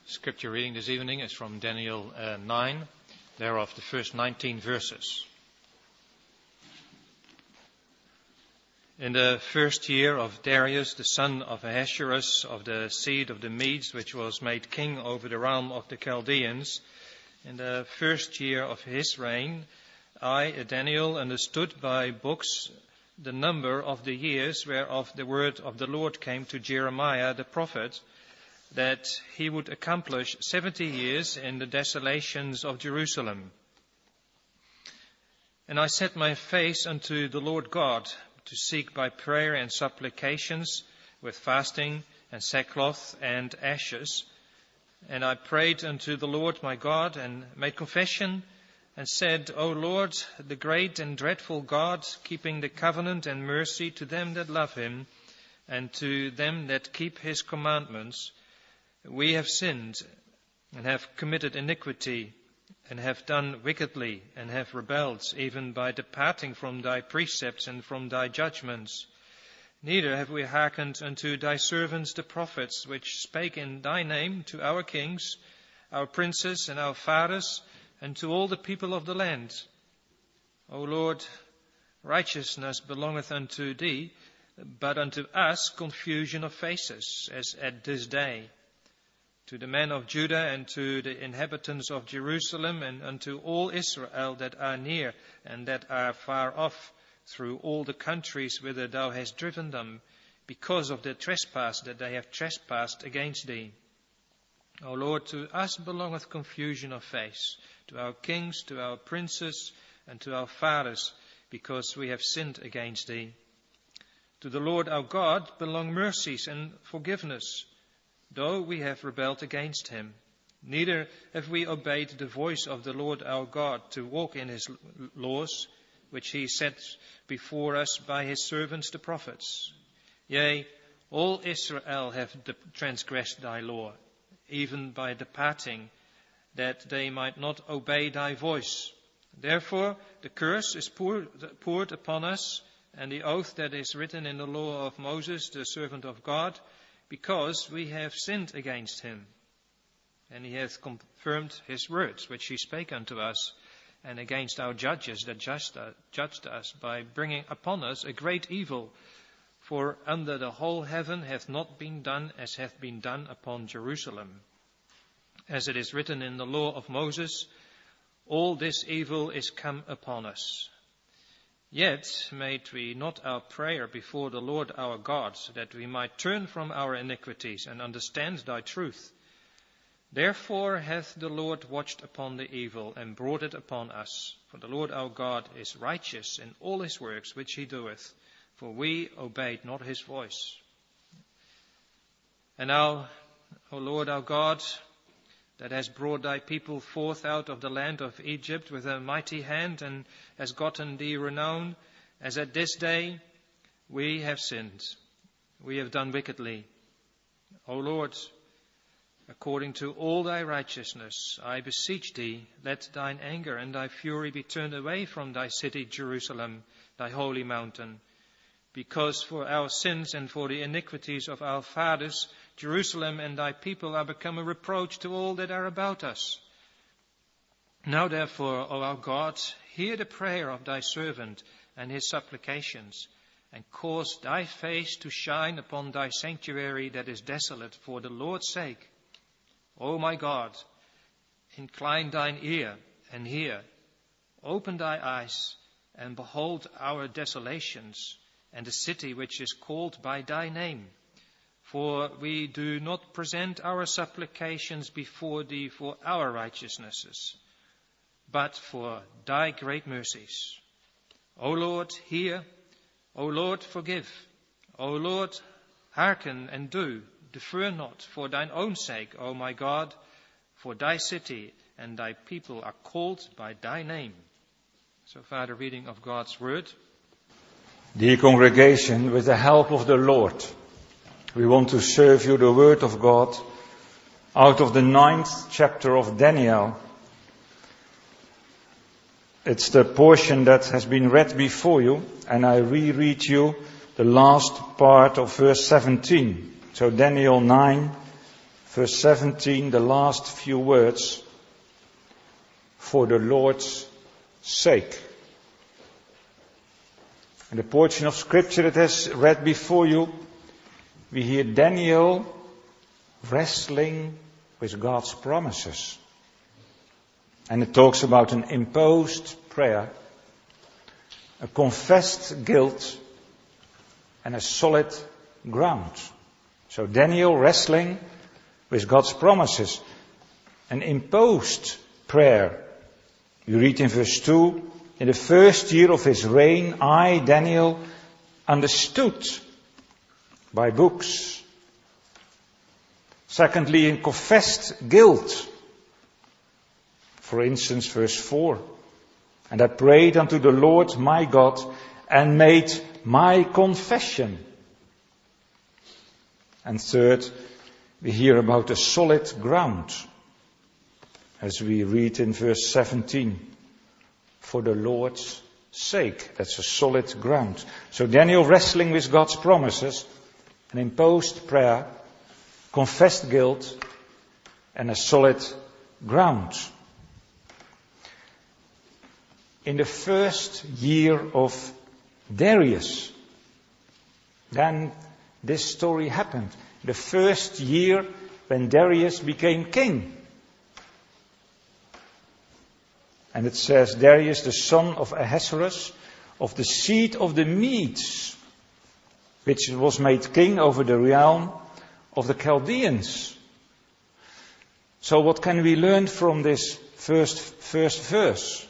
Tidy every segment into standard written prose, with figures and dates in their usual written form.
Scripture reading this evening is from Daniel 9, thereof the first 19 verses. In the first year of Darius, the son of Ahasuerus, of the seed of the Medes, which was made king over the realm of the Chaldeans, in the first year of his reign, I, Daniel, understood by books the number of the years whereof the word of the Lord came to Jeremiah the prophet, that he would accomplish 70 years in the desolations of Jerusalem. And I set my face unto the Lord God, to seek by prayer and supplications, with fasting and sackcloth and ashes. And I prayed unto the Lord my God, and made confession, and said, O Lord, the great and dreadful God, keeping the covenant and mercy to them that love him, and to them that keep his commandments, we have sinned, and have committed iniquity, and have done wickedly, and have rebelled, even by departing from thy precepts and from thy judgments. Neither have we hearkened unto thy servants the prophets, which spake in thy name to our kings, our princes, and our fathers, and to all the people of the land. O Lord, righteousness belongeth unto thee, but unto us confusion of faces, as at this day. To the men of Judah and to the inhabitants of Jerusalem and unto all Israel that are near and that are far off, through all the countries whither thou hast driven them, because of the trespass that they have trespassed against thee. O Lord, to us belongeth confusion of face, to our kings, to our princes, and to our fathers, because we have sinned against thee. To the Lord our God belong mercies and forgiveness, though we have rebelled against him. Neither have we obeyed the voice of the Lord our God to walk in his laws, which he set before us by his servants the prophets. Yea, all Israel have transgressed thy law, even by departing, that they might not obey thy voice. Therefore the curse is poured upon us, and the oath that is written in the law of Moses, the servant of God, because we have sinned against him. And he hath confirmed his words, which he spake unto us, and against our judges that judged us, by bringing upon us a great evil. For under the whole heaven hath not been done as hath been done upon Jerusalem. As it is written in the law of Moses, all this evil is come upon us. Yet made we not our prayer before the Lord our God, that we might turn from our iniquities and understand thy truth. Therefore hath the Lord watched upon the evil and brought it upon us. For the Lord our God is righteous in all his works which he doeth, for we obeyed not his voice. And now, O Lord our God, that has brought thy people forth out of the land of Egypt with a mighty hand, and has gotten thee renown, as at this day we have sinned, we have done wickedly. O Lord, according to all thy righteousness, I beseech thee, let thine anger and thy fury be turned away from thy city Jerusalem, thy holy mountain. Because for our sins and for the iniquities of our fathers, Jerusalem and thy people are become a reproach to all that are about us. Now therefore, O our God, hear the prayer of thy servant and his supplications, and cause thy face to shine upon thy sanctuary that is desolate for the Lord's sake. O my God, incline thine ear and hear. Open thy eyes and behold our desolations, and the city which is called by thy name. For we do not present our supplications before thee for our righteousnesses, but for thy great mercies. O Lord, hear. O Lord, forgive. O Lord, hearken and do. Defer not for thine own sake, O my God, for thy city and thy people are called by thy name. So far the reading of God's word. Dear congregation, with the help of the Lord, we want to serve you the word of God out of the 9th chapter of Daniel. It's the portion that has been read before you, and I reread you the last part of verse 17. So Daniel 9, verse 17, the last few words, for the Lord's sake. In the portion of scripture that is read before you, we hear Daniel wrestling with God's promises. And it talks about an imposed prayer, a confessed guilt, and a solid ground. So Daniel wrestling with God's promises, an imposed prayer. You read in verse 2, in the first year of his reign, I, Daniel, understood by books. Secondly, in confessed guilt. For instance, verse 4. And I prayed unto the Lord my God and made my confession. And third, we hear about a solid ground. As we read in verse 17. For the Lord's sake. That's a solid ground. So Daniel wrestling with God's promises, an imposed prayer, confessed guilt, and a solid ground. In the first year of Darius, then this story happened. The first year when Darius became king. And it says, Darius, the son of Ahasuerus, of the seed of the Medes, which was made king over the realm of the Chaldeans. So what can we learn from this first verse?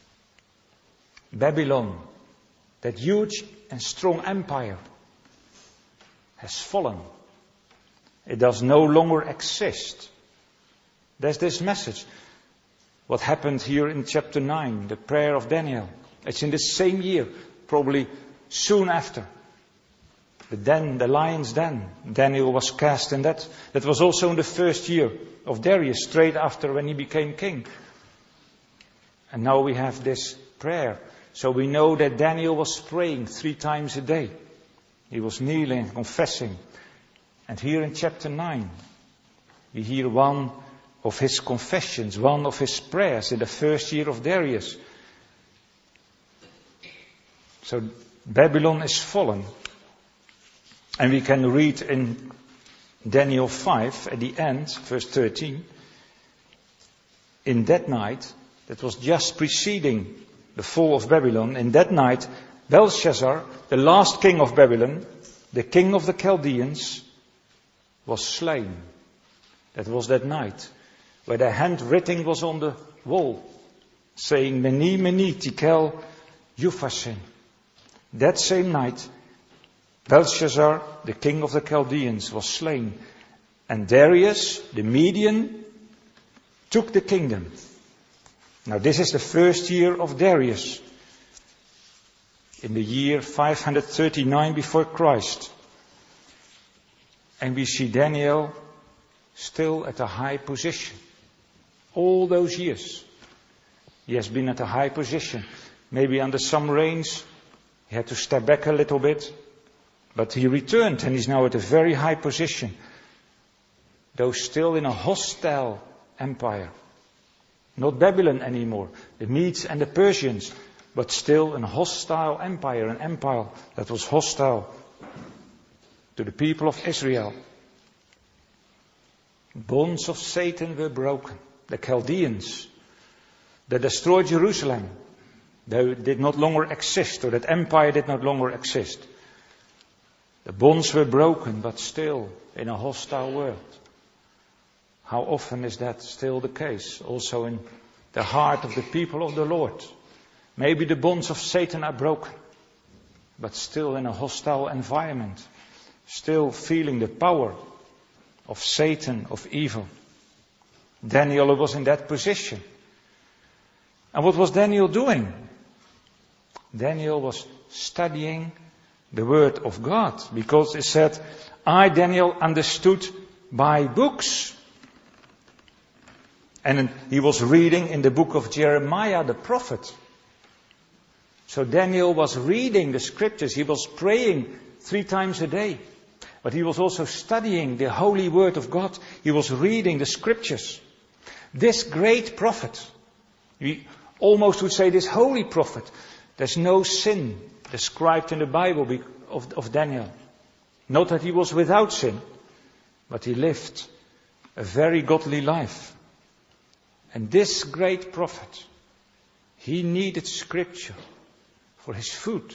Babylon, that huge and strong empire, has fallen. It does no longer exist. There's this message. What happened here in chapter 9, the prayer of Daniel. It's in the same year, probably soon after. The lion's den. Daniel was cast in that. That was also in the first year of Darius, straight after when he became king. And now we have this prayer. So we know that Daniel was praying 3 times a day. He was kneeling, confessing. And here in chapter 9, we hear one of his confessions, one of his prayers in the first year of Darius. So Babylon is fallen. And we can read in Daniel 5 at the end, verse 13. In that night, that was just preceding the fall of Babylon, in that night, Belshazzar, the last king of Babylon, the king of the Chaldeans, was slain. That was that night, where the handwriting was on the wall, saying, Mene, Mene, Tekel, Upharsin. That same night, Belshazzar, the king of the Chaldeans, was slain. And Darius, the Median, took the kingdom. Now this is the first year of Darius. In the year 539 before Christ. And we see Daniel still at a high position. All those years. He has been at a high position. Maybe under some reigns, he had to step back a little bit. But he returned and he's now at a very high position. Though still in a hostile empire. Not Babylon anymore. The Medes and the Persians. But still a hostile empire. An empire that was hostile to the people of Israel. Bonds of Satan were broken. The Chaldeans. They destroyed Jerusalem. They did not longer exist. Or that empire did not longer exist. The bonds were broken, but still in a hostile world. How often is that still the case? Also in the heart of the people of the Lord. Maybe the bonds of Satan are broken, but still in a hostile environment. Still feeling the power of Satan, of evil. Daniel was in that position. And what was Daniel doing? Daniel was studying the word of God. Because it said, I, Daniel, understood by books. And he was reading in the book of Jeremiah the prophet. So Daniel was reading the scriptures. He was praying 3 times a day. But he was also studying the holy word of God. He was reading the scriptures. This great prophet, we almost would say this holy prophet, there's no sin described in the Bible of Daniel. Not that he was without sin, but he lived a very godly life. And this great prophet, he needed scripture for his food.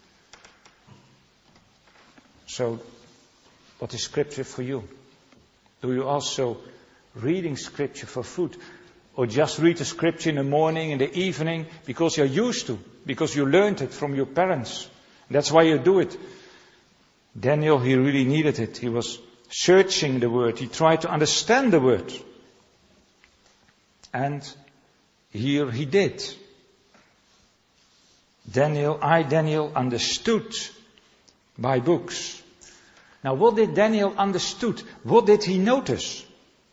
So, what is scripture for you? Do you also reading scripture for food? Or just read the scripture in the morning, in the evening, because you're used to, because you learned it from your parents. That's why you do it. Daniel, he really needed it. He was searching the word. He tried to understand the word. And here he did. Daniel understood by books. Now what did Daniel understood? What did he notice?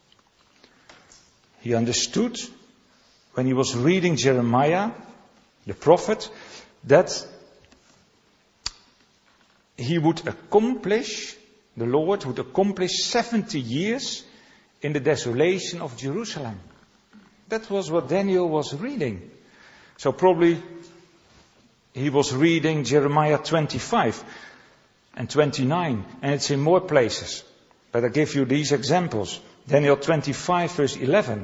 He understood when he was reading Jeremiah, the prophet, that he would accomplish, the Lord would accomplish 70 years in the desolation of Jerusalem. That was what Daniel was reading. So probably he was reading Jeremiah 25 and 29, and it's in more places. But I give you these examples. Daniel 25 verse 11.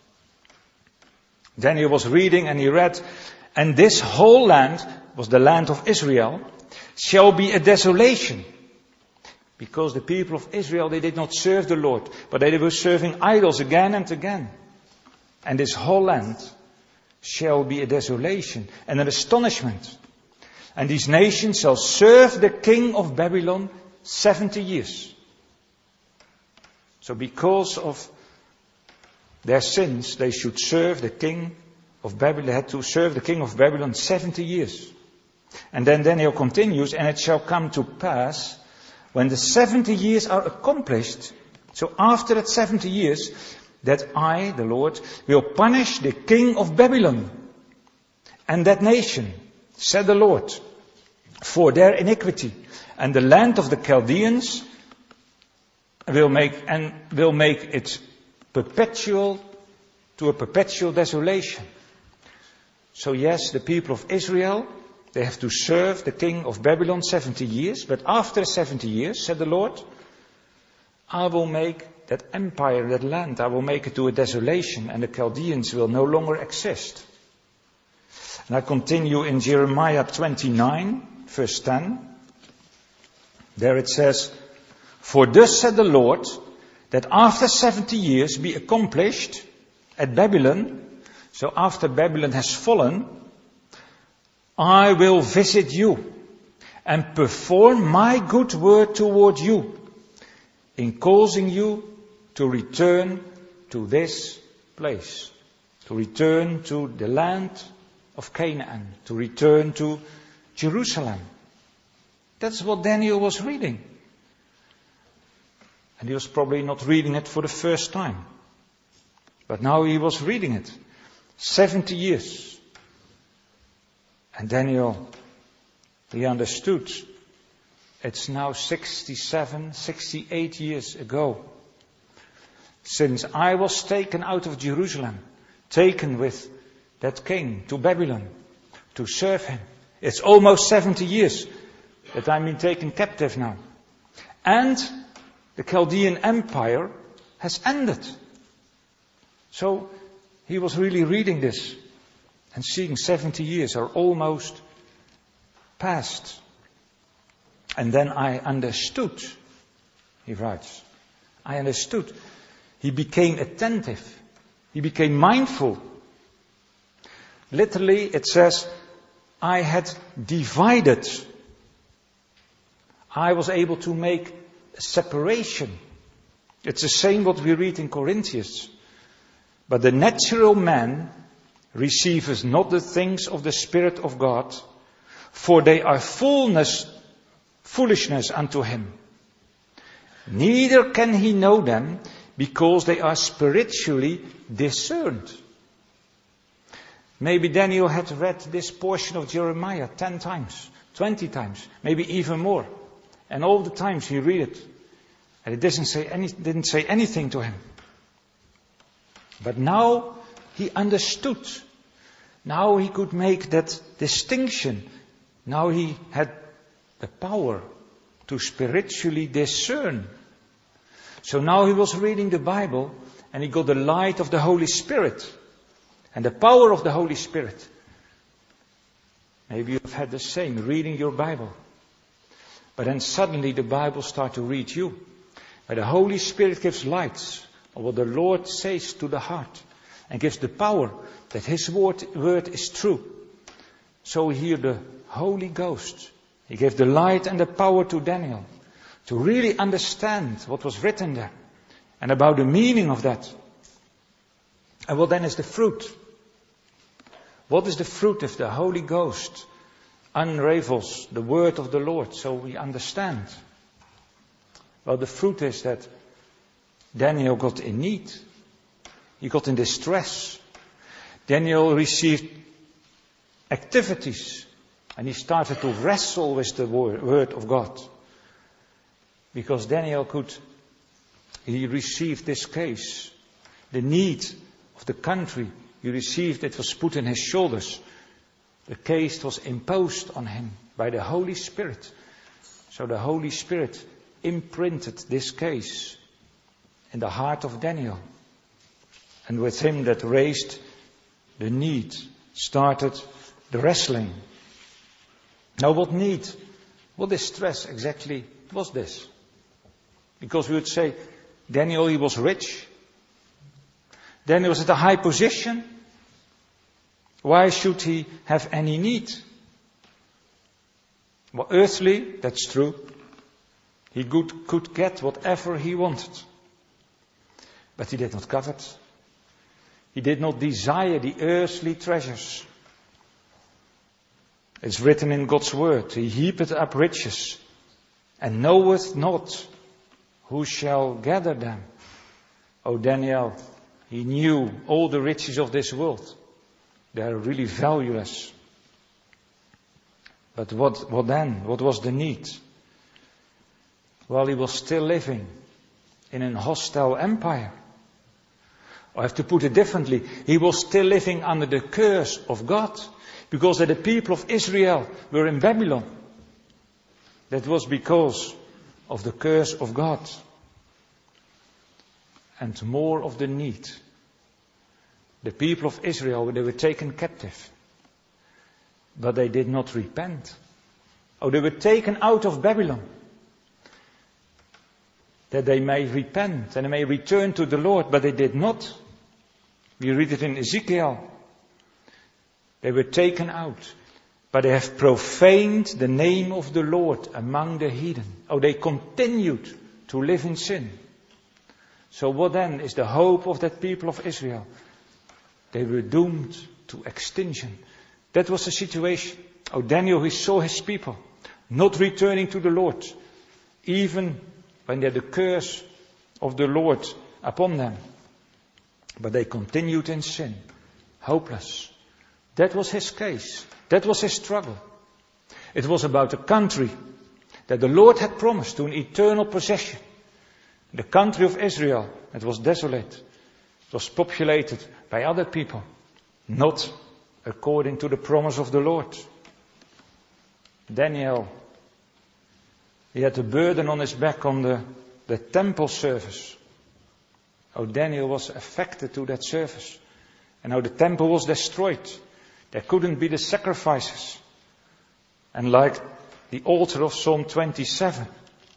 Daniel was reading and he read, and this whole land, was the land of Israel, shall be a desolation. Because the people of Israel, they did not serve the Lord, but they were serving idols again and again. And this whole land shall be a desolation and an astonishment. And these nations shall serve the king of Babylon 70 years. So because of their sins, they should serve the king of Babylon. They had to serve the king of Babylon 70 years. And then Daniel continues, and it shall come to pass when the 70 years are accomplished. So after that 70 years, that I, the Lord, will punish the king of Babylon and that nation, said the Lord, for their iniquity. And the land of the Chaldeans will make it perpetual to a perpetual desolation. So yes, the people of Israel, they have to serve the king of Babylon 70 years. But after 70 years, said the Lord, I will make that empire, that land, I will make it to a desolation, and the Chaldeans will no longer exist. And I continue in Jeremiah 29, verse 10. There it says, for thus said the Lord, that after 70 years be accomplished at Babylon, so after Babylon has fallen, I will visit you and perform my good word toward you in causing you to return to this place, to return to the land of Canaan, to return to Jerusalem. That's what Daniel was reading. And he was probably not reading it for the first time. But now he was reading it. 70 years. And Daniel, he understood. It's now 67, 68 years ago. Since I was taken out of Jerusalem, taken with that king to Babylon to serve him. It's almost 70 years that I'm been taken captive now. And the Chaldean Empire has ended. So he was really reading this and seeing 70 years are almost past. And then I understood, he writes. I understood. He became attentive. He became mindful. Literally it says, I had divided. I was able to make a separation. It's the same what we read in Corinthians. But the natural man receiveth not the things of the Spirit of God, for they are foolishness unto him. Neither can he know them, because they are spiritually discerned. Maybe Daniel had read this portion of Jeremiah 10 times, 20 times, maybe even more. And all the times he read it, And it didn't say anything to him. But now he understood. Now he could make that distinction. Now he had the power to spiritually discern. So now he was reading the Bible and he got the light of the Holy Spirit and the power of the Holy Spirit. Maybe you've had the same, reading your Bible. But then suddenly the Bible starts to read you. But the Holy Spirit gives lights on what the Lord says to the heart and gives the power that His word is true. So here the Holy Ghost, He gave the light and the power to Daniel to really understand what was written there and about the meaning of that. And what then is the fruit? What is the fruit if the Holy Ghost unravels the word of the Lord so we understand? Well, the fruit is that Daniel got in need. He got in distress. Daniel received activities and he started to wrestle with the word of God. Because Daniel he received this case. The need of the country he received, it was put in his shoulders. The case was imposed on him by the Holy Spirit. So the Holy Spirit imprinted this case in the heart of Daniel. And with him that raised the need, started the wrestling. Now what need, what distress exactly was this? Because we would say, Daniel, he was rich. Daniel was at a high position. Why should he have any need? Well, earthly, that's true. He could get whatever he wanted. But he did not covet. He did not desire the earthly treasures. It's written in God's word, He heapeth up riches, and knoweth not who shall gather them. Oh, Daniel, he knew all the riches of this world. They are really valueless. But what then? What was the need? Well, he was still living in an hostile empire. I have to put it differently. He was still living under the curse of God. Because the people of Israel were in Babylon. That was because of the curse of God. And more of the need. The people of Israel, they were taken captive. But they did not repent. Oh, they were taken out of Babylon. That they may repent and they may return to the Lord, but they did not. We read it in Ezekiel. They were taken out, but they have profaned the name of the Lord among the heathen. Oh, they continued to live in sin. So what then is the hope of that people of Israel? They were doomed to extinction. That was the situation. Oh, Daniel, he saw his people not returning to the Lord, even when they had the curse of the Lord upon them. But they continued in sin, hopeless. That was his case. That was his struggle. It was about a country that the Lord had promised to an eternal possession. The country of Israel, it was desolate. It was populated by other people, not according to the promise of the Lord. Daniel, he had a burden on his back on the temple service. Oh, Daniel was affected to that service. And how the temple was destroyed. There couldn't be the sacrifices. And like the altar of Psalm 27,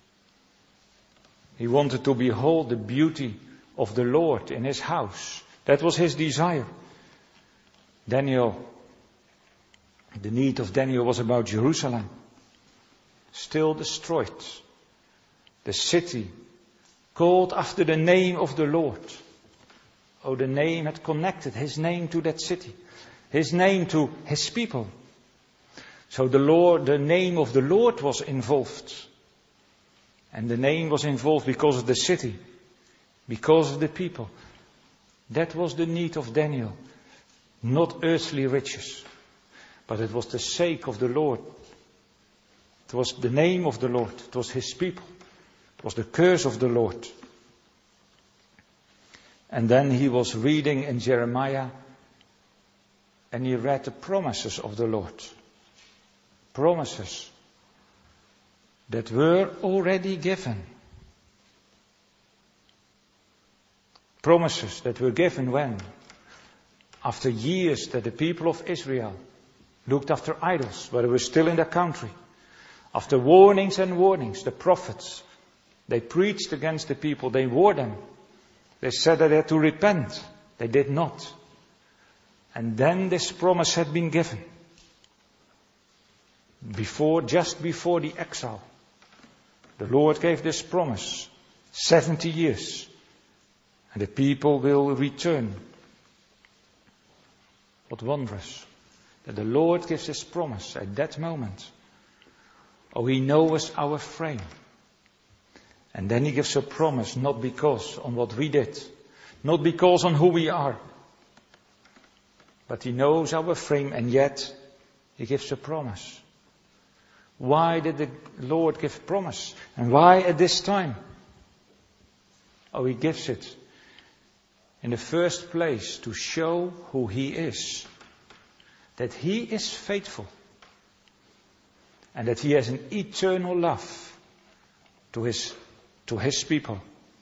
he wanted to behold the beauty of the Lord in his house. That was his desire. Daniel, the need of Daniel was about Jerusalem. Still destroyed. The city called after the name of the Lord. Oh, the name had connected his name to that city. His name to his people. So the name of the Lord was involved. And the name was involved because of the city. Because of the people. That was the need of Daniel. Not earthly riches. But it was the sake of the Lord. It was the name of the Lord. It was his people. It was the curse of the Lord. And then he was reading in Jeremiah, and he read the promises of the Lord. Promises that were already given. Promises that were given when? After years that the people of Israel looked after idols, but they were still in their country. After warnings and warnings, the prophets, they preached against the people, they warned them. They said that they had to repent. They did not. And then this promise had been given. Just before the exile, the Lord gave this promise. 70 years. And the people will return. What wondrous that the Lord gives His promise at that moment. Oh, He knows our frame. And then He gives a promise, not because on what we did, not because on who we are, but He knows our frame, and yet He gives a promise. Why did the Lord give promise? And why at this time? Oh, He gives it in the first place to show who He is. That He is faithful. And that He has an eternal love to His people.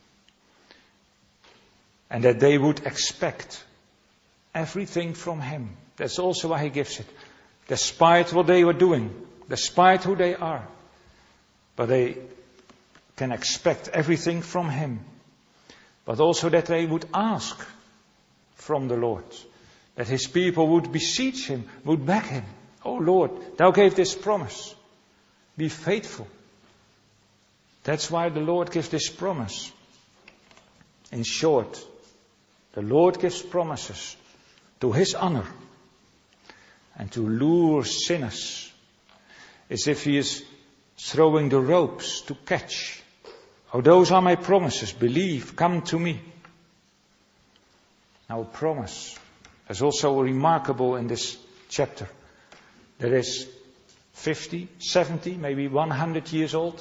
And that they would expect everything from Him. That's also why He gives it. Despite what they were doing. Despite who they are. But they can expect everything from Him. But also that they would ask from the Lord. That His people would beseech Him, would beg Him. Oh Lord, Thou gave this promise. Be faithful. That's why the Lord gives this promise. In short, the Lord gives promises to His honor and to lure sinners, as if He is throwing the ropes to catch. Oh, those are my promises. Believe, come to me. Now, a promise is also remarkable in this chapter. That is 50, 70, maybe 100 years old.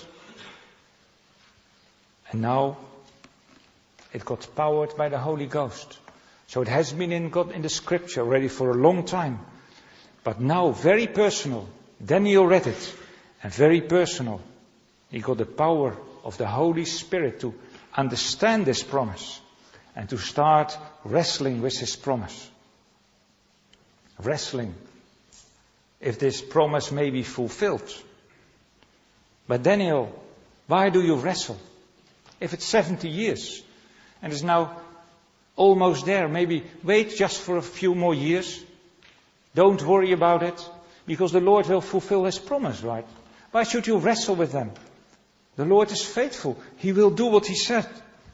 And now it got powered by the Holy Ghost. So it has been in the scripture already for a long time. But now very personal. Daniel read it. And very personal. He got the power of the Holy Spirit to understand this promise. And to start wrestling with His promise. Wrestling. If this promise may be fulfilled. But Daniel, why do you wrestle? If it's 70 years and it's now almost there, maybe wait just for a few more years. Don't worry about it, because the Lord will fulfill His promise, right? Why should you wrestle with them? The Lord is faithful. He will do what He said.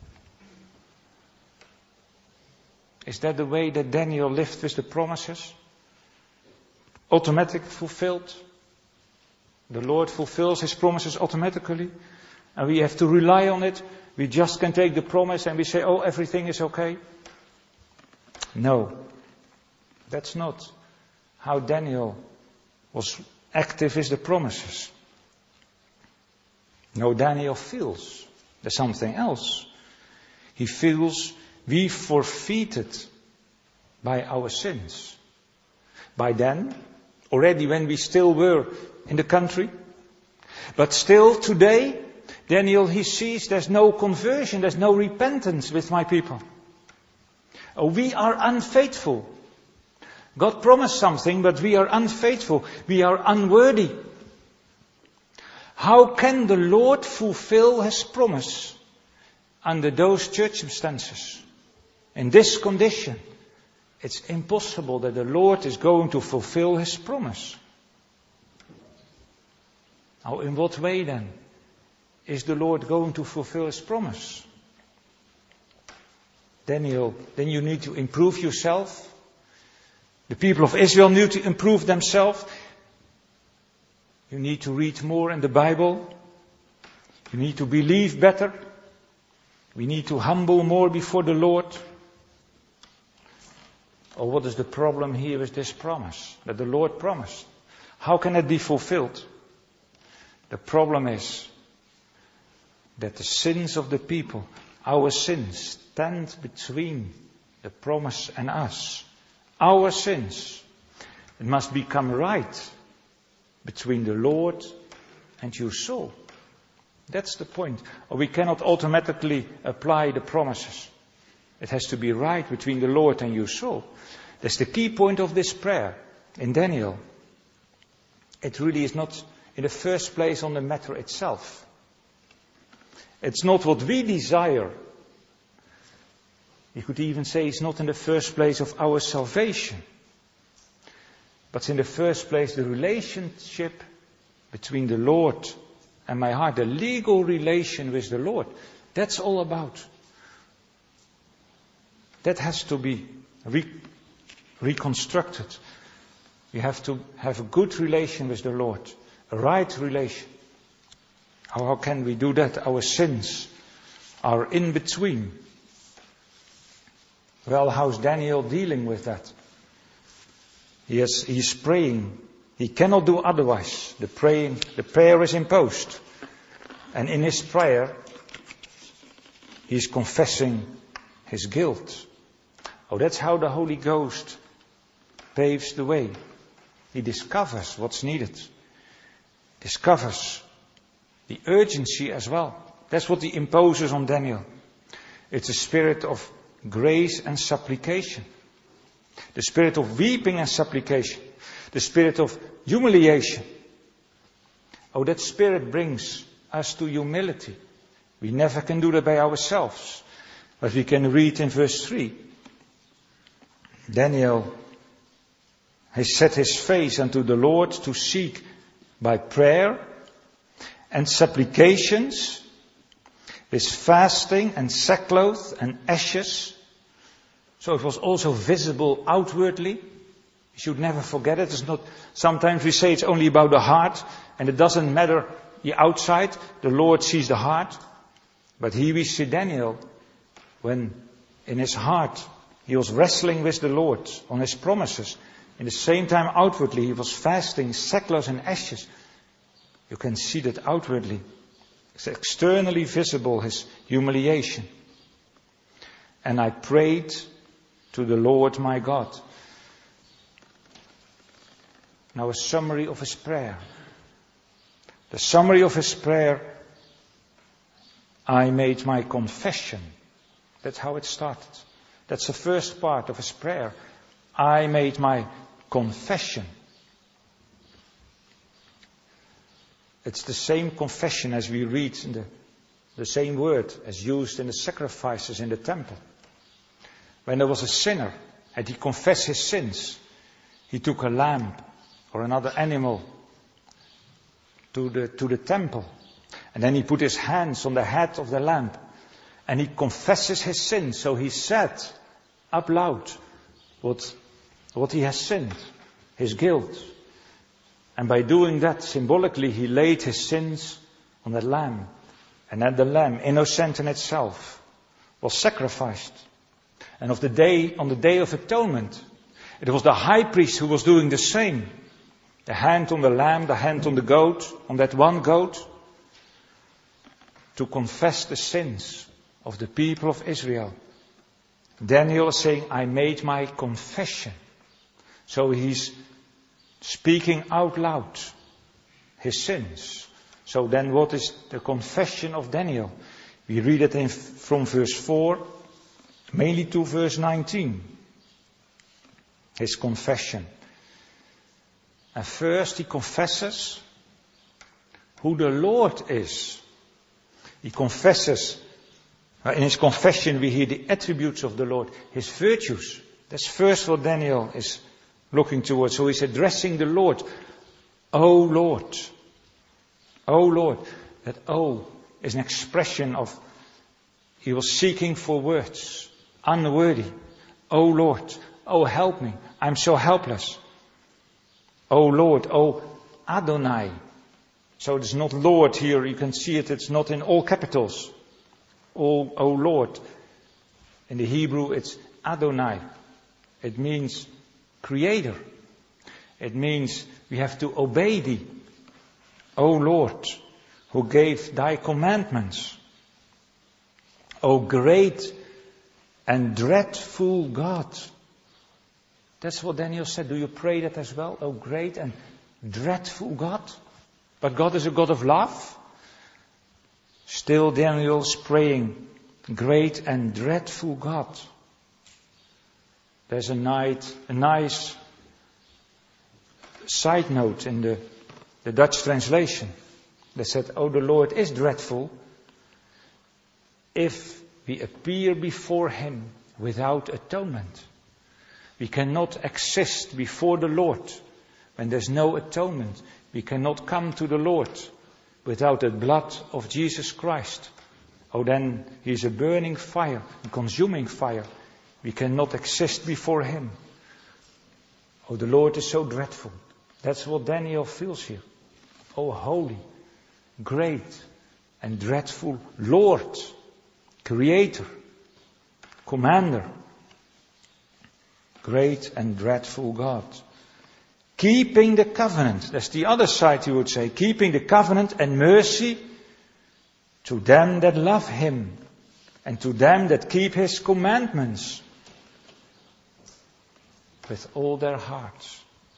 Is that the way that Daniel lived with the promises? Automatically fulfilled. The Lord fulfills His promises automatically. And we have to rely on it. We just can take the promise and we say, oh, everything is okay. No. That's not how Daniel was active with the promises. No, Daniel feels there's something else. He feels we forfeited by our sins. By then, already when we still were in the country. But still today, Daniel, he sees there's no conversion, there's no repentance with my people. Oh, we are unfaithful. God promised something, but we are unfaithful. We are unworthy. How can the Lord fulfill His promise under those circumstances? In this condition, it's impossible that the Lord is going to fulfill His promise. Now, in what way then is the Lord going to fulfill His promise? Daniel, then you need to improve yourself. The people of Israel need to improve themselves. You need to read more in the Bible. You need to believe better. We need to humble more before the Lord. Oh, what is the problem here with this promise that the Lord promised? How can it be fulfilled? The problem is that the sins of the people, our sins, stand between the promise and us. Our sins. It must become right between the Lord and your soul. That's the point. Or we cannot automatically apply the promises. It has to be right between the Lord and your soul. That's the key point of this prayer in Daniel. It really is not in the first place on the matter itself. It's not what we desire. You could even say it's not in the first place of our salvation. But in the first place the relationship between the Lord and my heart, the legal relation with the Lord. That's all about. That has to be reconstructed. We have to have a good relation with the Lord. A right relation. How can we do that? Our sins are in between. Well, how's Daniel dealing with that? He's praying. He cannot do otherwise. The prayer is imposed. And in his prayer, he's confessing his guilt. Oh, that's how the Holy Ghost paves the way. He discovers what's needed. Discovers the urgency as well. That's what he imposes on Daniel. It's a spirit of grace and supplication. The spirit of weeping and supplication. The spirit of humiliation. Oh, that spirit brings us to humility. We never can do that by ourselves. But we can read in verse 3. Daniel has set his face unto the Lord to seek by prayer and supplications, with fasting and sackcloth and ashes. So it was also visible outwardly. You should never forget it. It's not, sometimes we say it's only about the heart, and it doesn't matter the outside. The Lord sees the heart. But here we see Daniel, when in his heart he was wrestling with the Lord on his promises. In the same time outwardly he was fasting, sackcloth and ashes. You can see that outwardly. It's externally visible, his humiliation. And I prayed to the Lord my God. Now a summary of his prayer. The summary of his prayer, I made my confession. That's how it started. That's the first part of his prayer. I made my confession. It's the same confession as we read in the same word as used in the sacrifices in the temple. When there was a sinner and he confessed his sins, he took a lamb or another animal to the temple. And then he put his hands on the head of the lamb and he confesses his sins. So he said up loud what he has sinned, his guilt. And by doing that, symbolically, he laid his sins on the lamb. And then the lamb, innocent in itself, was sacrificed. And on the day of atonement, it was the high priest who was doing the same. The hand on the lamb, the hand on the goat, on that one goat, to confess the sins of the people of Israel. Daniel is saying, I made my confession. So he's speaking out loud his sins. So then what is the confession of Daniel? We read it from verse 4, mainly to verse 19. His confession. And first he confesses who the Lord is. He confesses, in his confession we hear the attributes of the Lord, his virtues. That's first what Daniel is looking towards. So he's addressing the Lord. Oh Lord. Oh Lord. That oh is an expression of, he was seeking for words. Unworthy. Oh Lord. Oh help me. I'm so helpless. Oh Lord. Oh Adonai. So it's not Lord here. You can see it. It's not in all capitals. Oh Lord. In the Hebrew it's Adonai. It means Creator. It means we have to obey thee. O Lord, who gave thy commandments. O great and dreadful God. That's what Daniel said. Do you pray that as well? O great and dreadful God. But God is a God of love. Still Daniel's praying, great and dreadful God. There's a nice side note in the Dutch translation. They said, oh, the Lord is dreadful if we appear before Him without atonement. We cannot exist before the Lord when there's no atonement. We cannot come to the Lord without the blood of Jesus Christ. Oh, then He is a burning fire, a consuming fire. We cannot exist before Him. Oh, the Lord is so dreadful. That's what Daniel feels here. Oh, holy, great and dreadful Lord, Creator, Commander, great and dreadful God. Keeping the covenant. That's the other side, you would say. Keeping the covenant and mercy to them that love Him and to them that keep His commandments with all their hearts.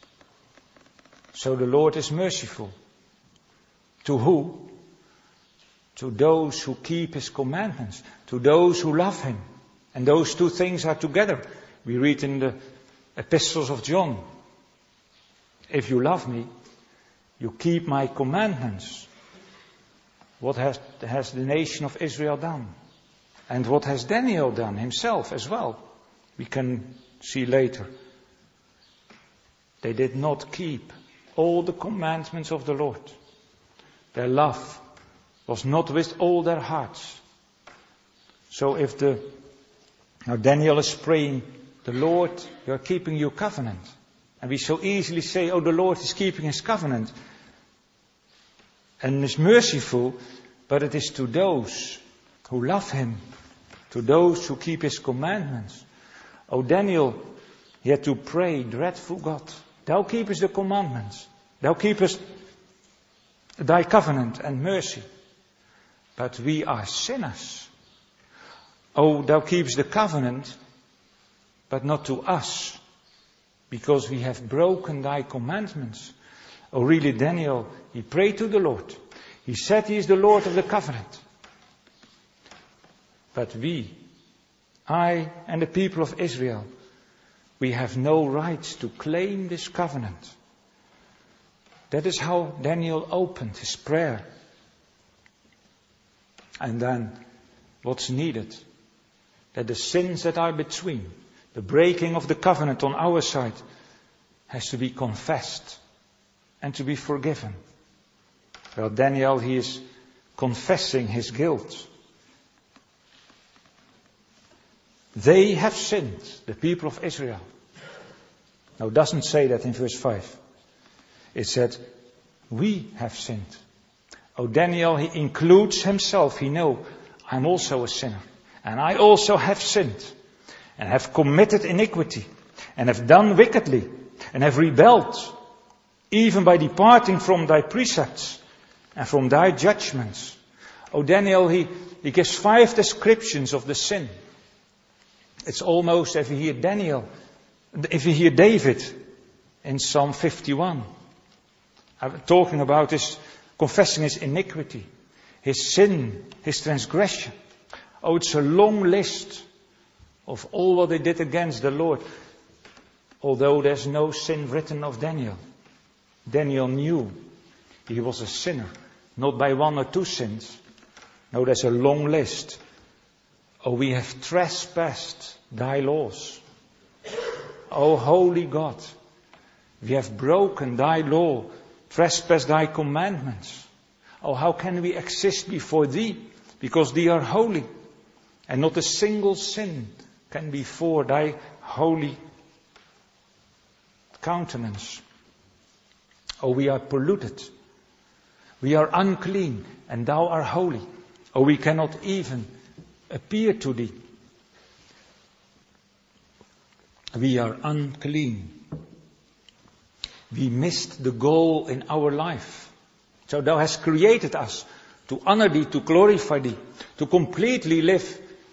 So the Lord is merciful. To who? To those who keep His commandments. To those who love Him. And those two things are together. We read in the epistles of John. If you love me, you keep my commandments. What has the nation of Israel done? And what has Daniel done himself as well? We can see later. They did not keep all the commandments of the Lord. Their love was not with all their hearts. So now Daniel is praying, the Lord, you are keeping your covenant. And we so easily say, oh, the Lord is keeping His covenant. And is merciful, but it is to those who love Him, to those who keep His commandments. Oh, Daniel, he had to pray, dreadful God, Thou keepest the commandments, Thou keepest Thy covenant and mercy. But we are sinners. Oh, Thou keepest the covenant, but not to us, because we have broken Thy commandments. Oh, really, Daniel, he prayed to the Lord. He said He is the Lord of the covenant. But I and the people of Israel, we have no rights to claim this covenant. That is how Daniel opened his prayer. And then, what's needed? That the sins that are between, the breaking of the covenant on our side, has to be confessed and to be forgiven. Well, Daniel, he is confessing his guilt. They have sinned, the people of Israel. Now, it doesn't say that in verse 5. It said, we have sinned. Oh, Daniel, he includes himself. He knows, I'm also a sinner. And I also have sinned. And have committed iniquity. And have done wickedly. And have rebelled. Even by departing from Thy precepts. And from Thy judgments. Oh, Daniel, he gives 5 descriptions of the sin. It's almost if you hear David in Psalm 51. Talking about confessing his iniquity, his sin, his transgression. Oh, it's a long list of all what they did against the Lord. Although there's no sin written of Daniel. Daniel knew he was a sinner. Not by 1 or 2 sins. No, there's a long list. Oh, we have trespassed Thy laws. Oh, holy God, we have broken Thy law, trespassed Thy commandments. Oh, how can we exist before Thee? Because Thee are holy. And not a single sin can be before Thy holy countenance. Oh, we are polluted. We are unclean, and Thou art holy. Oh, we cannot even appear to Thee. We are unclean. We missed the goal in our life. So Thou hast created us to honor Thee, to glorify Thee, to completely live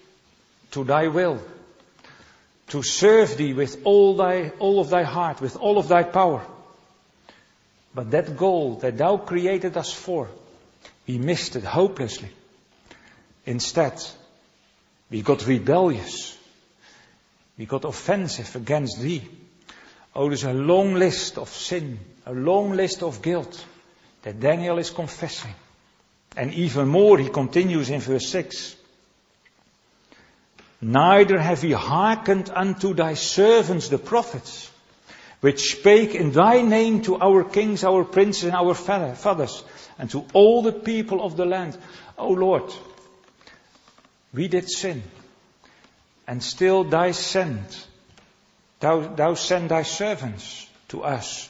to thy will, to serve thee with all of thy heart, with all of thy power. But that goal that thou created us for, we missed it hopelessly. Instead, we got rebellious. We got offensive against thee. Oh, there's a long list of sin, a long list of guilt that Daniel is confessing. And even more, he continues in verse 6. Neither have we hearkened unto thy servants the prophets, which spake in thy name to our kings, our princes, and our fathers, and to all the people of the land. O Lord, we did sin, and still thou sent thy servants to us,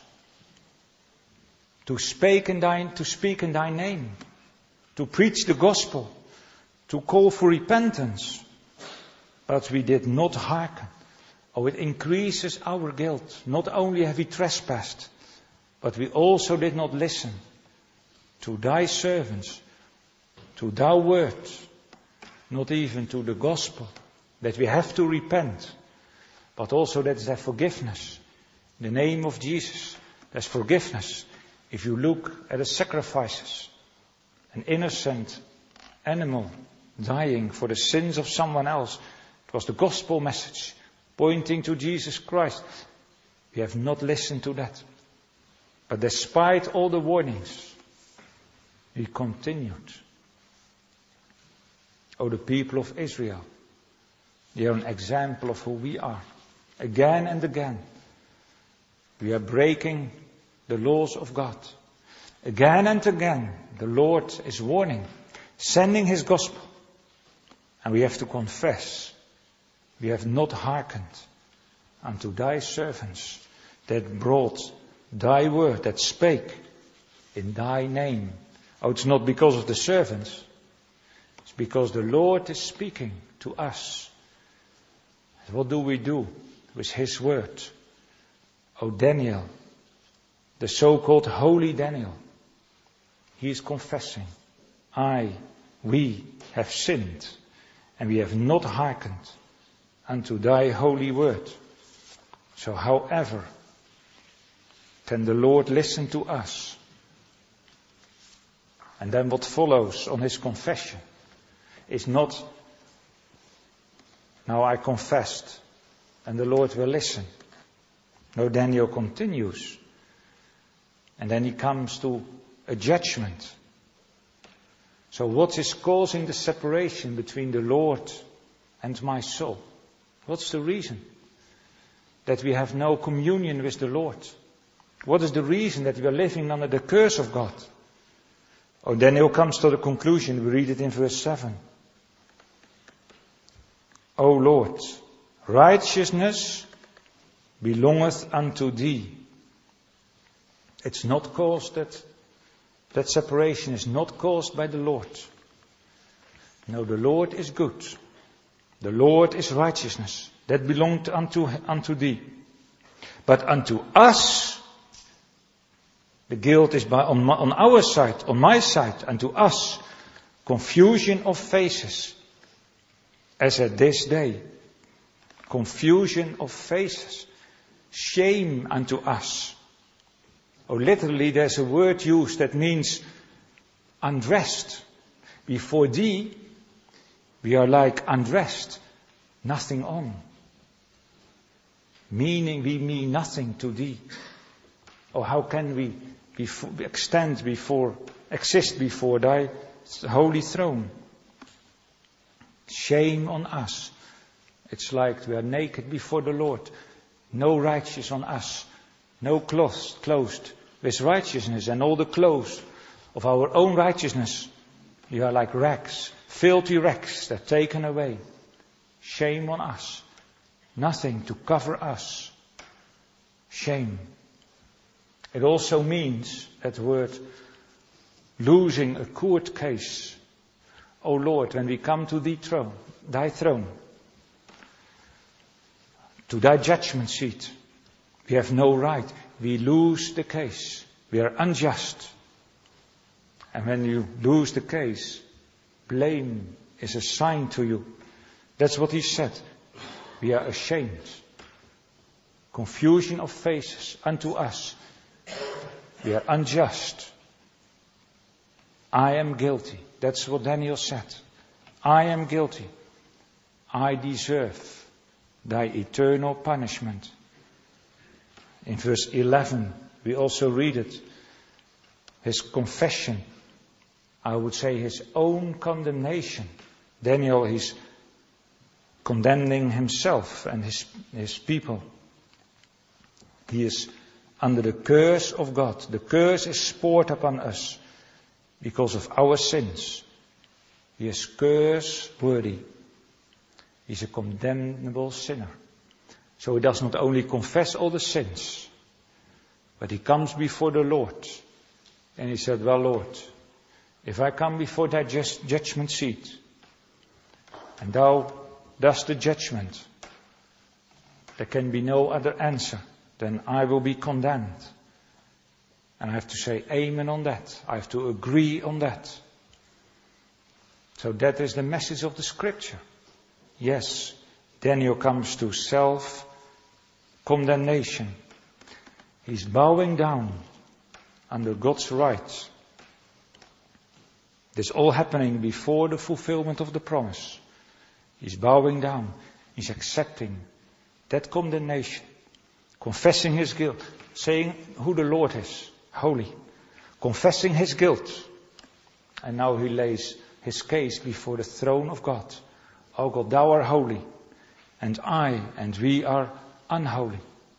to speak in thy name, to preach the gospel, to call for repentance. But we did not hearken. Oh, it increases our guilt. Not only have we trespassed, but we also did not listen to thy servants, to thy word, not even to the gospel, that we have to repent, but also that there's forgiveness. In the name of Jesus, there's forgiveness. If you look at the sacrifices, an innocent animal dying for the sins of someone else, it was the gospel message pointing to Jesus Christ. We have not listened to that. But despite all the warnings, we continued. Oh, the people of Israel, they are an example of who we are. Again and again, we are breaking the laws of God. Again and again, the Lord is warning, sending His gospel. And we have to confess, we have not hearkened unto thy servants that brought thy word, that spake in thy name. Oh, it's not because of the servants. It's because the Lord is speaking to us. And what do we do with His word? Oh, Daniel, the so-called holy Daniel, he is confessing, we have sinned, and we have not hearkened unto thy holy word. So however can the Lord listen to us? And then what follows on his confession is not, now I confessed and the Lord will listen. No, Daniel continues. And then he comes to a judgment. So what is causing the separation between the Lord and my soul? What's the reason that we have no communion with the Lord? What is the reason that we are living under the curse of God? Oh, Daniel comes to the conclusion. We read it in verse 7. O Lord, righteousness belongeth unto thee. It's not caused that separation is not caused by the Lord. No, the Lord is good. The Lord is righteousness. That belonged unto thee. But unto us, the guilt is on our side, on my side, unto us, confusion of faces. As at this day, confusion of faces. Shame unto us. Oh, literally there's a word used that means undressed. Before thee, we are like undressed, nothing on. Meaning we mean nothing to thee. Or how can we exist before thy holy throne? Shame on us. It's like we are naked before the Lord. No righteous on us. No clothes clothed with righteousness, and all the clothes of our own righteousness. We are like rags, filthy rags that are taken away. Shame on us. Nothing to cover us. Shame. It also means, that word, losing a court case. O Lord, when we come to thy throne, to thy judgment seat, we have no right. We lose the case. We are unjust. And when you lose the case, blame is assigned to you. That's what he said. We are ashamed. Confusion of faces unto us. We are unjust. I am guilty. That's what Daniel said. I am guilty. I deserve thy eternal punishment. In verse 11, we also read it. His confession. I would say his own condemnation. Daniel is condemning himself and his people. He is under the curse of God. The curse is poured upon us because of our sins. He is curse-worthy. He's a condemnable sinner. So he does not only confess all the sins, but he comes before the Lord. And he said, well, Lord, if I come before thy judgment seat, and thou dost the judgment, there can be no other answer than I will be condemned. And I have to say amen on that. I have to agree on that. So that is the message of the scripture. Yes, Daniel comes to self-condemnation. He's bowing down under God's rights. This all happening before the fulfillment of the promise. He's bowing down. He's accepting that condemnation. Confessing his guilt. Saying who the Lord is. Holy. Confessing his guilt. And now he lays his case before the throne of God. O God, thou art holy. And I and we are unholy.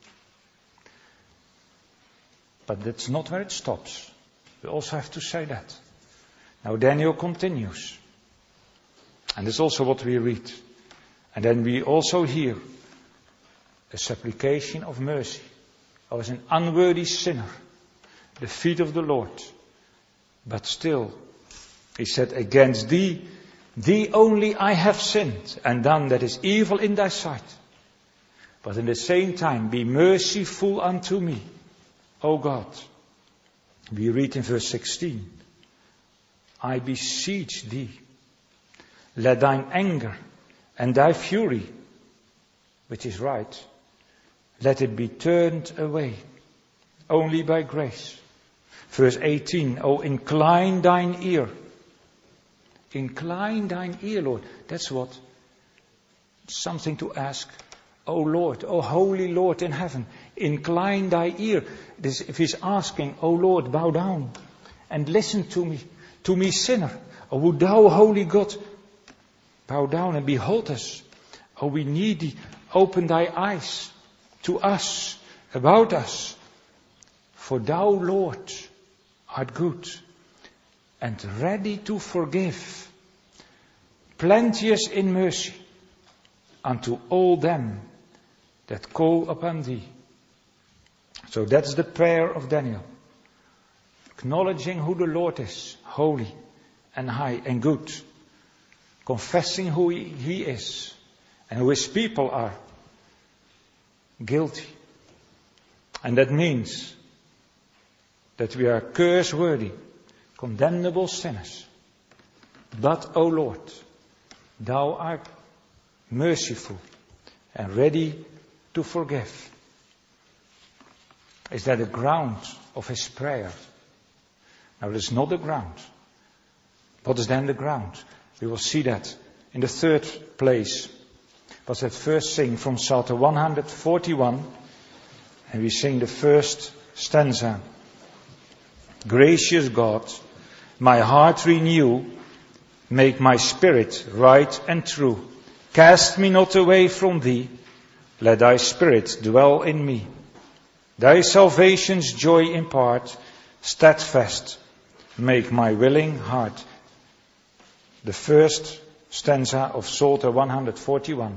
But that's not where it stops. We also have to say that. Now Daniel continues. And that's also what we read. And then we also hear a supplication of mercy. I was an unworthy sinner, the feet of the Lord. But still, he said, against thee only I have sinned, and done that is evil in thy sight. But in the same time, be merciful unto me, O God. We read in verse 16, I beseech thee, let thine anger and thy fury, which is right, let it be turned away, only by grace. Verse 18, O incline thine ear. Incline thine ear, Lord. That's what? Something to ask. O Lord, O holy Lord in heaven, incline thy ear. If he's asking, O Lord, bow down and listen to me sinner. O would thou, holy God, bow down and behold us. O we need thee, open thy eyes to us, about us. For thou, Lord, art good and ready to forgive, plenteous in mercy unto all them that call upon thee. So that's the prayer of Daniel. Acknowledging who the Lord is, holy and high and good. Confessing who he is and who his people are. Guilty. And that means that we are curse-worthy, condemnable sinners. But, O Lord, thou art merciful and ready to forgive. Is that the ground of his prayer? Now, it is not the ground. What is then the ground? We will see that in the third place. Was that first sing from Psalter 141. And we sing the first stanza. Gracious God, my heart renew, make my spirit right and true. Cast me not away from thee, let thy spirit dwell in me. Thy salvation's joy impart, steadfast, make my willing heart. The first stanza of Psalter 141.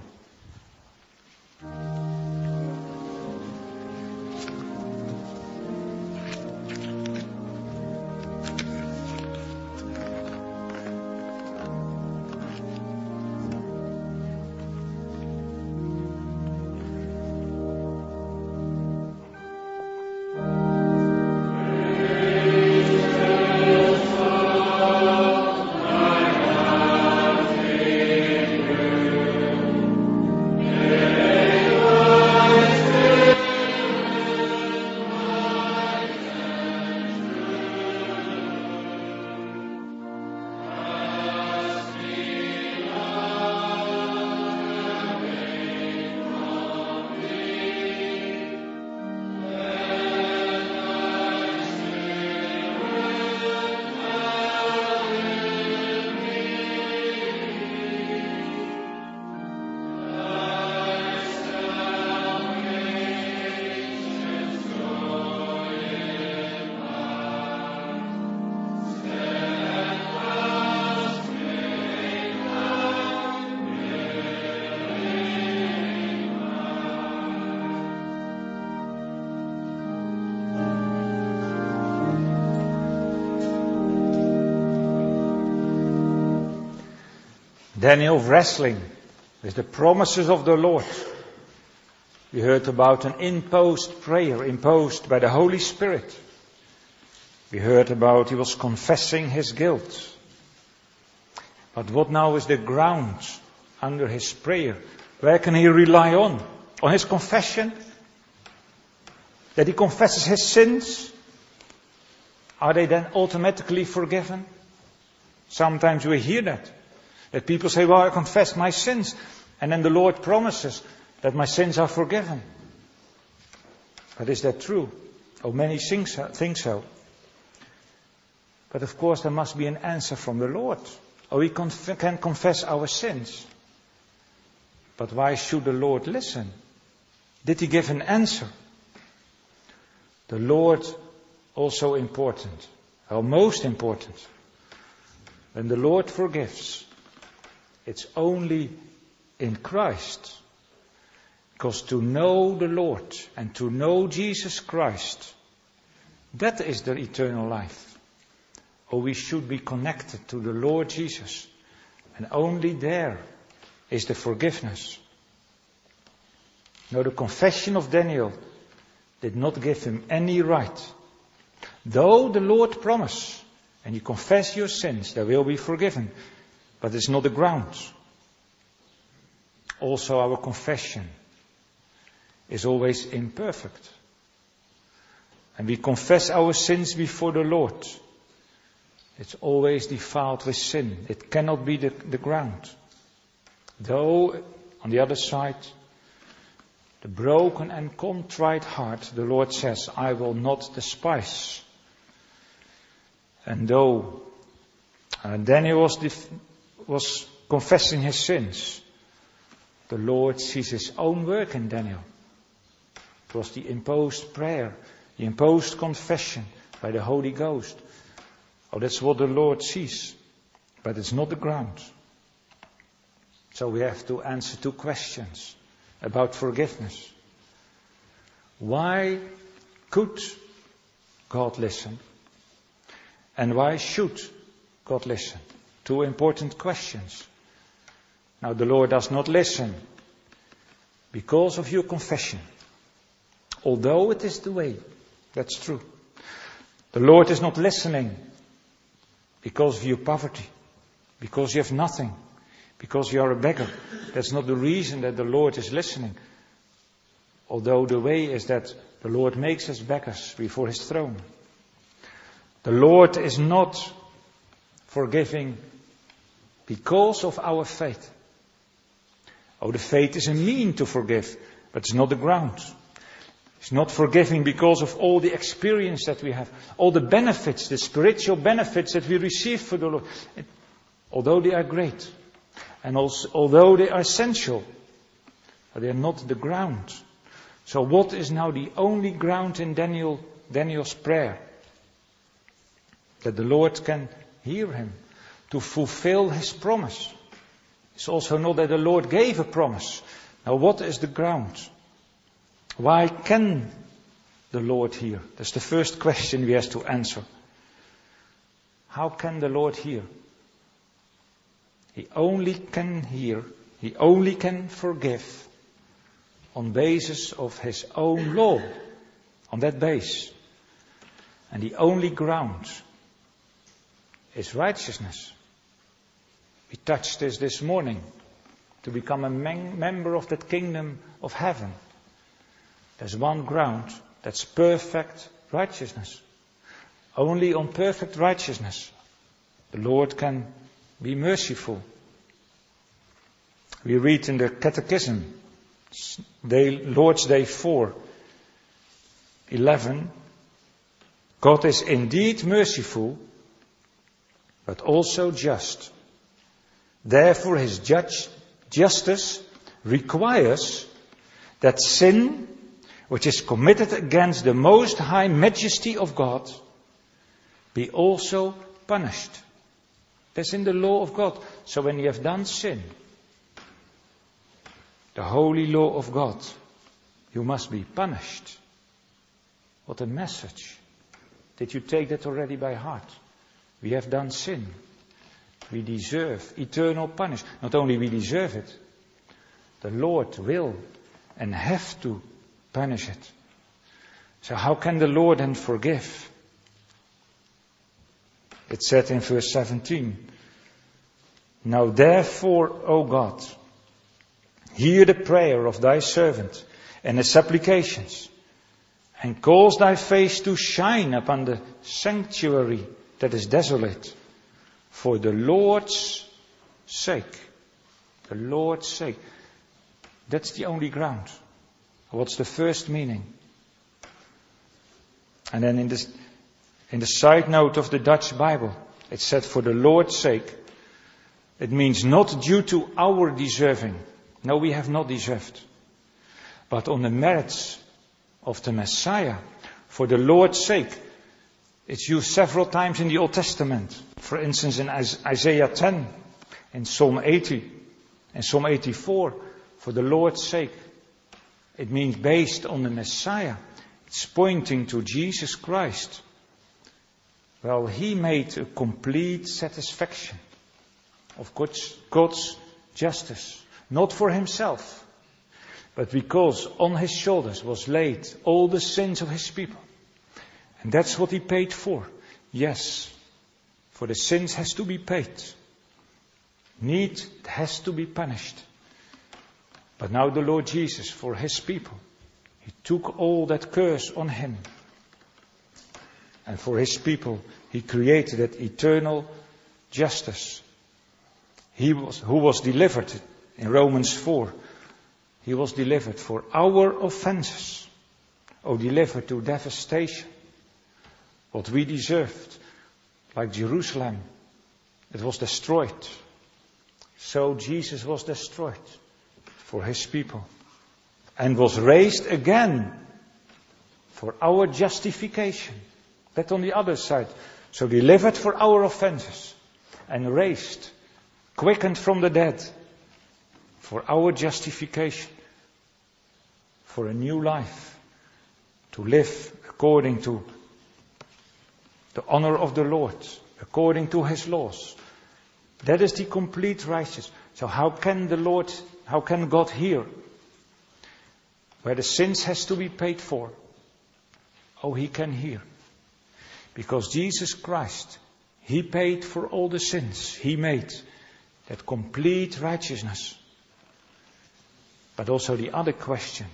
Daniel wrestling with the promises of the Lord. We heard about an imposed prayer, imposed by the Holy Spirit. We heard about he was confessing his guilt. But what now is the ground under his prayer? Where can he rely on? On his confession? That he confesses his sins? Are they then automatically forgiven? Sometimes we hear that. That people say, well, I confess my sins. And then the Lord promises that my sins are forgiven. But is that true? Oh, many think so. But of course there must be an answer from the Lord. Oh, we can confess our sins. But why should the Lord listen? Did he give an answer? The Lord also important. Well, most important. When the Lord forgives, it's only in Christ. Because to know the Lord and to know Jesus Christ, that is the eternal life. Or we should be connected to the Lord Jesus. And only there is the forgiveness. Now the confession of Daniel did not give him any right. Though the Lord promised, and you confess your sins, they will be forgiven. But it's not the ground. Also our confession is always imperfect. And we confess our sins before the Lord. It's always defiled with sin. It cannot be the ground. Though, on the other side, the broken and contrite heart, the Lord says, I will not despise. And though Daniel was confessing his sins, the Lord sees his own work in Daniel. It was the imposed prayer, the imposed confession by the Holy Ghost. Oh, that's what the Lord sees. But it's not the ground. So we have to answer 2 questions about forgiveness. Why could God listen? And why should God listen? 2 important questions. Now the Lord does not listen because of your confession. Although it is the way, that's true. The Lord is not listening because of your poverty, because you have nothing, because you are a beggar. That's not the reason that the Lord is listening. Although the way is that the Lord makes us beggars before his throne. The Lord is not forgiving because of our faith. Oh, the faith is a mean to forgive, but it's not the ground. It's not forgiving because of all the experience that we have, all the benefits, the spiritual benefits that we receive for the Lord. Although they are great, and also, although they are essential, they are not the ground. So what is now the only ground in Daniel's prayer? That the Lord can hear him to fulfill his promise. It's also not that the Lord gave a promise. Now what is the ground? Why can the Lord hear? That's the first question we have to answer. How can the Lord hear? He only can hear, he only can forgive on basis of his own law, on that base. And the only ground is righteousness. We touched this morning, to become a member of that kingdom of heaven. There's one ground, that's perfect righteousness. Only on perfect righteousness the Lord can be merciful. We read in the Catechism, Lord's Day 4:11, God is indeed merciful, but also just. Therefore his justice requires that sin, which is committed against the most high majesty of God, be also punished. That's in the law of God. So when you have done sin, the holy law of God, you must be punished. What a message. Did you take that already by heart? We have done sin. We deserve eternal punishment. Not only we deserve it, the Lord will and have to punish it. So how can the Lord then forgive? It said in verse 17, Now therefore, O God, hear the prayer of thy servant and his supplications, and cause thy face to shine upon the sanctuary that is desolate, for the Lord's sake. The Lord's sake. That's the only ground. What's the first meaning? And then in the side note of the Dutch Bible, it said, for the Lord's sake. It means not due to our deserving. No, we have not deserved. But on the merits of the Messiah, for the Lord's sake. It's used several times in the Old Testament. For instance, in Isaiah 10, in Psalm 80, and Psalm 84, for the Lord's sake. It means based on the Messiah. It's pointing to Jesus Christ. Well, he made a complete satisfaction of God's justice. Not for himself, but because on his shoulders was laid all the sins of his people. And that's what he paid for. Yes, for the sins has to be paid. Need has to be punished. But now the Lord Jesus, for his people, he took all that curse on him. And for his people, he created that eternal justice. Who was delivered in Romans 4. He was delivered for our offenses. Or delivered to devastation. What we deserved. Like Jerusalem. It was destroyed. So Jesus was destroyed. For his people. And was raised again. For our justification. That on the other side. So delivered for our offenses. And raised. Quickened from the dead. For our justification. For a new life. To live according to the honor of the Lord. According to his laws. That is the complete righteousness. So how can God hear? Where the sins has to be paid for. Oh, he can hear. Because Jesus Christ, he paid for all the sins. He made that complete righteousness. But also the other question.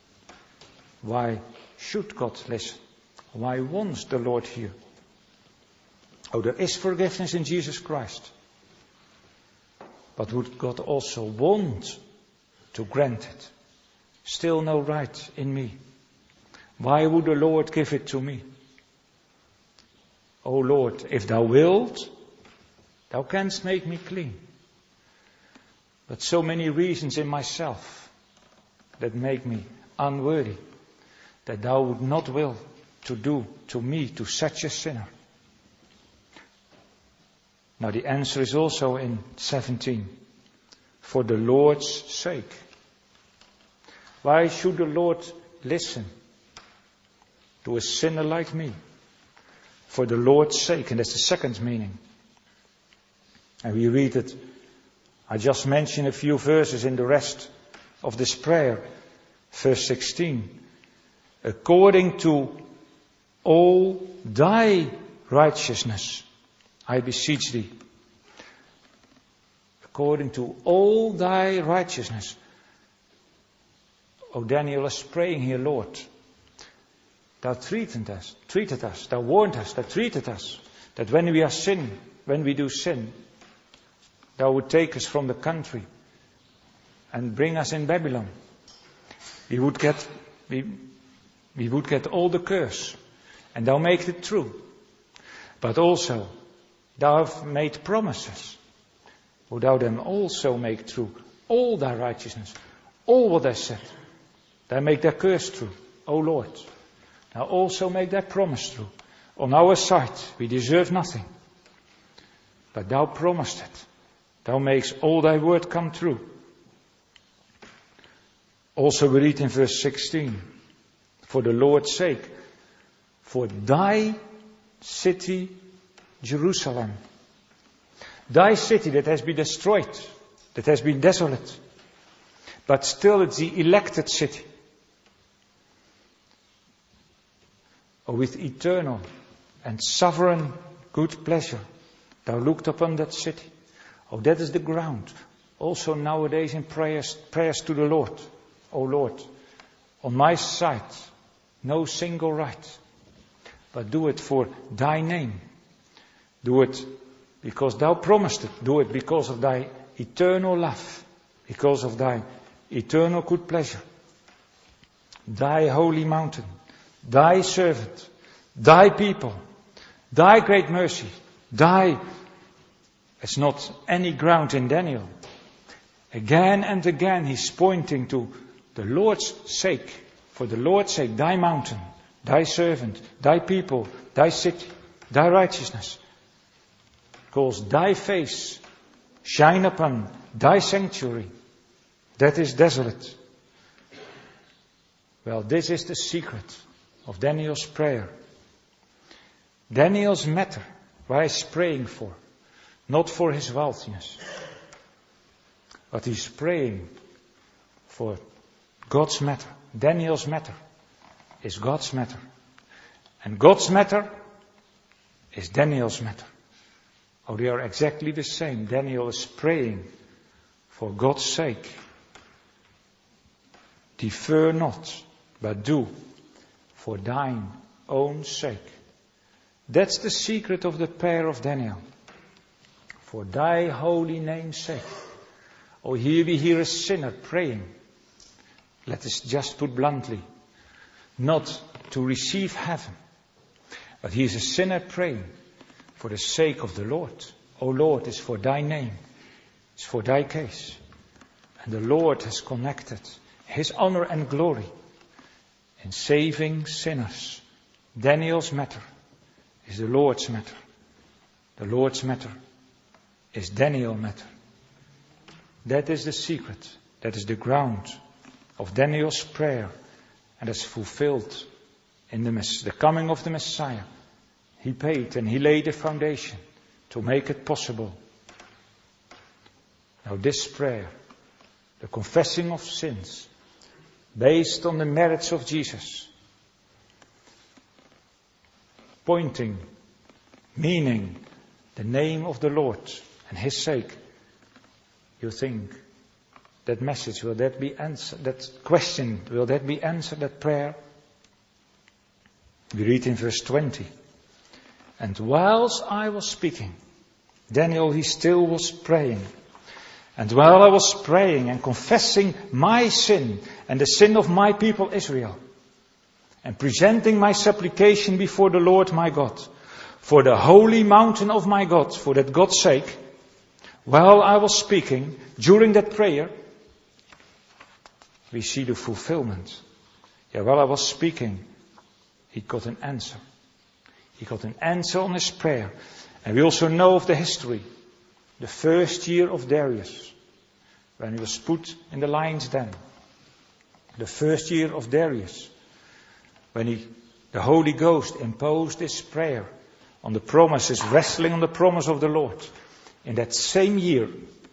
Why should God listen? Why wants the Lord hear? Oh, there is forgiveness in Jesus Christ. But would God also want to grant it? Still no right in me. Why would the Lord give it to me? O Lord, if thou wilt, thou canst make me clean. But so many reasons in myself that make me unworthy, that thou would not will to do to me, to such a sinner. Now the answer is also in 17. For the Lord's sake. Why should the Lord listen to a sinner like me? For the Lord's sake. And that's the second meaning. And we read it. I just mentioned a few verses in the rest of this prayer. Verse 16. According to all thy righteousness, I beseech thee. According to all thy righteousness. Oh, Daniel is praying here, Lord. Thou treated us, thou warned us, thou treated us. That when we do sin, thou would take us from the country and bring us in Babylon. We would get all the curse. And thou make it true. But also, thou have made promises. Would thou them also make true all thy righteousness, all what thou said. Thou make thy curse true, O Lord. Now also make thy promise true. On our side, we deserve nothing. But thou promised it. Thou makes all thy word come true. Also we read in verse 16. For the Lord's sake. For thy city, Jerusalem. Thy city that has been destroyed, that has been desolate. But still it's the elected city. With eternal and sovereign good pleasure, thou looked upon that city. That is the ground. Also nowadays in prayers to the Lord. Lord, on my side, no single right. But do it for thy name. Do it because thou promised it. Do it because of thy eternal love. Because of thy eternal good pleasure. Thy holy mountain. Thy servant. Thy people. Thy great mercy. It's not any ground in Daniel. Again and again he's pointing to the Lord's sake. For the Lord's sake, thy mountain, thy servant, thy people, thy city, thy righteousness. Cause thy face shine upon thy sanctuary that is desolate. Well, this is the secret of Daniel's prayer. Daniel's matter, what he's praying for, not for his wealthiness, but he's praying for God's matter. Daniel's matter is God's matter. And God's matter is Daniel's matter. They are exactly the same. Daniel is praying for God's sake. Defer not, but do for thine own sake. That's the secret of the prayer of Daniel. For thy holy name's sake. Here we hear a sinner praying. Let us just put bluntly, not to receive heaven, but he is a sinner praying for the sake of the Lord. Lord, it's for thy name, it's for thy case. And the Lord has connected his honor and glory in saving sinners. Daniel's matter is the Lord's matter. The Lord's matter is Daniel's matter. That is the secret, that is the ground of Daniel's prayer, and is fulfilled in the coming of the Messiah. He paid and he laid a foundation to make it possible. Now this prayer, the confessing of sins, based on the merits of Jesus, pointing, meaning the name of the Lord and his sake. You think that message, will that be answered? That question, will that be answered, that prayer? We read in verse 20. And whilst I was speaking, Daniel, he still was praying. And while I was praying and confessing my sin and the sin of my people Israel, and presenting my supplication before the Lord my God, for the holy mountain of my God, for that God's sake, while I was speaking, during that prayer, we see the fulfillment. While I was speaking, he got an answer. He got an answer on his prayer. And we also know of the history. The first year of Darius, when he was put in the lion's den. The first year of Darius, when the Holy Ghost imposed his prayer on the promises, wrestling on the promise of the Lord. In that same year,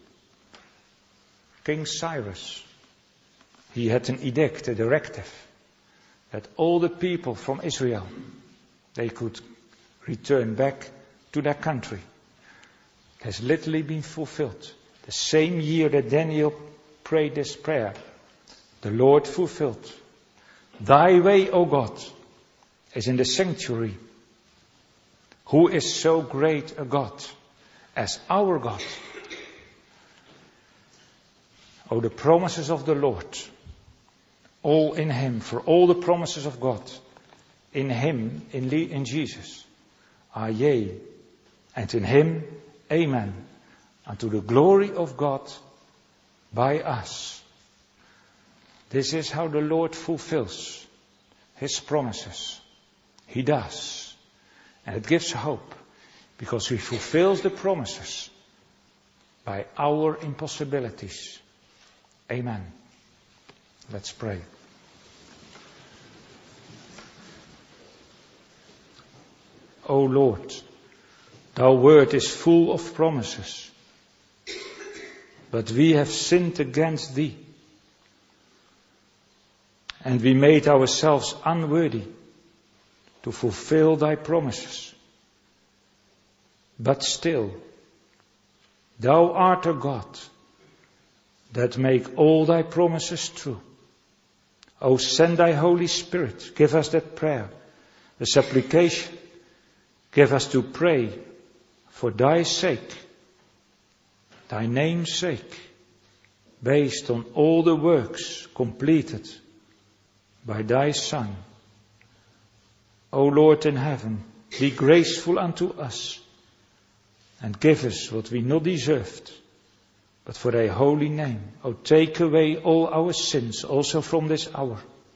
King Cyrus, he had an edict, a directive, that all the people from Israel, they could return back to their country. It has literally been fulfilled. The same year that Daniel prayed this prayer, the Lord fulfilled. Thy way, O God, is in the sanctuary. Who is so great a God as our God? The promises of the Lord, all in Him, for all the promises of God, in Him, in Jesus, are yea, and in Him, amen, unto the glory of God by us. This is how the Lord fulfills His promises. He does. And it gives hope, because He fulfills the promises by our impossibilities. Amen. Let's pray. O Lord, Thy word is full of promises, but we have sinned against thee, and we made ourselves unworthy to fulfill thy promises. But still, thou art a God that make all thy promises true. O send thy Holy Spirit, give us that prayer, the supplication, give us to pray for thy sake, thy name's sake, based on all the works completed by thy Son. O Lord in heaven, be graceful unto us and give us what we not deserved, but for thy holy name. O take away all our sins also from this hour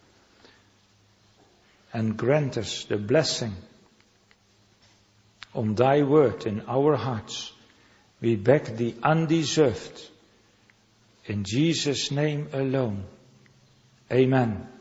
and grant us the blessing on thy word in our hearts. We beg thee undeserved, in Jesus' name alone. Amen.